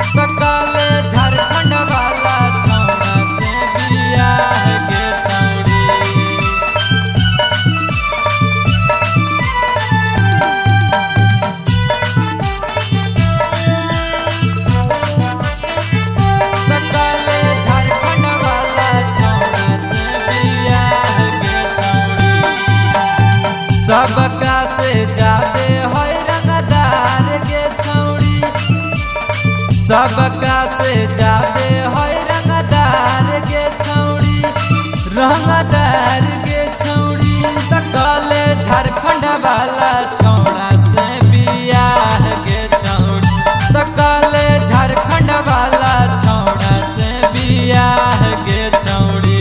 तकाले झारखंड वाला छौड़ा से बियाह के छौड़ी। तकाले झारखंड वाला छौड़ा से बियाह के छौड़ी। सबका से जादे है रंगदार के छौड़ी। सबका से जादे है रंगदार के छौड़ी। रंगदार के छौड़ी तकाले झारखंड वाला छौड़ा से बियाह के छौड़ी। तकाले झारखंड वाला छौड़ा से बियाह के छौड़ी।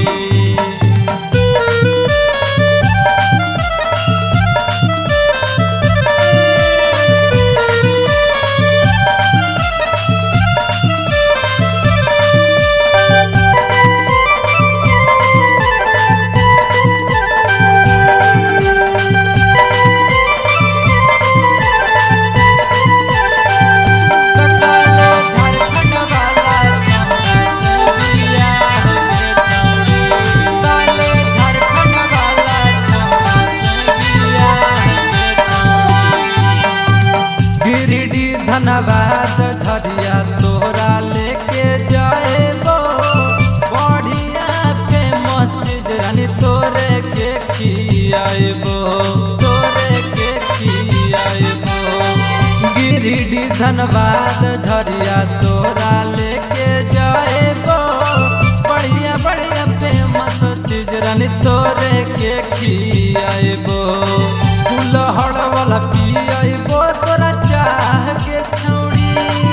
धन्यवाद झरिया तोरा लेके जाएबो बढ़िया फेमस चीज रानी तोरे के खियाएबो। तोरे के खियाएबो गिरिडीह धन्यवाद झरिया तोरा लेके जाएबो बढ़िया बढ़िया फेमस चीज रानी तोरे के खियाएबो। फूलहड़ वाला पियाएबो तोरा चाह के छौड़ी।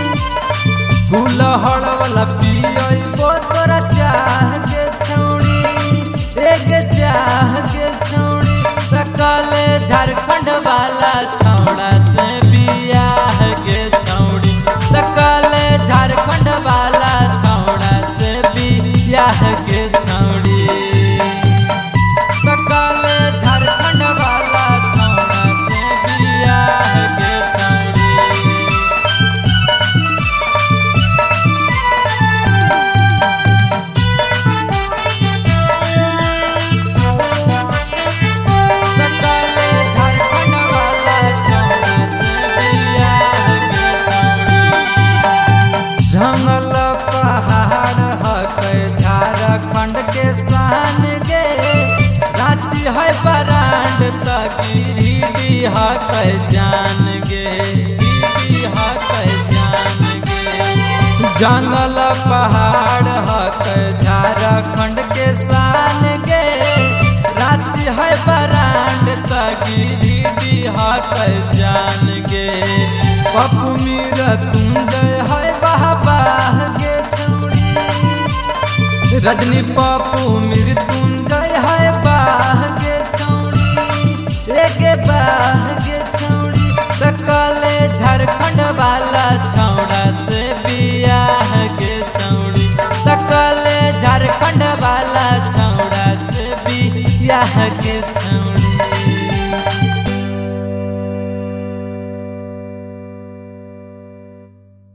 फूलहड़ वाला पियाएबो तोरा चाह के छौड़ी। एक चाह के छौड़ी तकाले झारखंड वाला छौड़ा से बियाह के छौड़ी। तकाले झारखंड वाला छौड़ा से बियाह के छौड़ी। तकाले झारखंड वाला छौड़ा से बियाह के छौड़ी। तकाले झारखंड वाला छौड़ा से बियाह के छौड़ी। जंगल पहाड़ हकै झारखंड के शान गे। रांची है ब्रांड त गिरिडीह हकै जान गे। गिरिडीह हकै जान गे। जंगल पहाड़ हकै झारखंड के शान गे। रांची है ब्रांड त गिरिडीह हकै जान गे। पप्पू मृत्युंजय है बाह के छौड़ी। रजनी पप्पू मृत्युंजय है बाह के छौड़ी। एक बाह के छौड़ी तकाले झारखंड वाला छौड़ा से बियाह के छौड़ी। तकाले झारखंड वाला छौड़ा से बियाह के छौड़ी।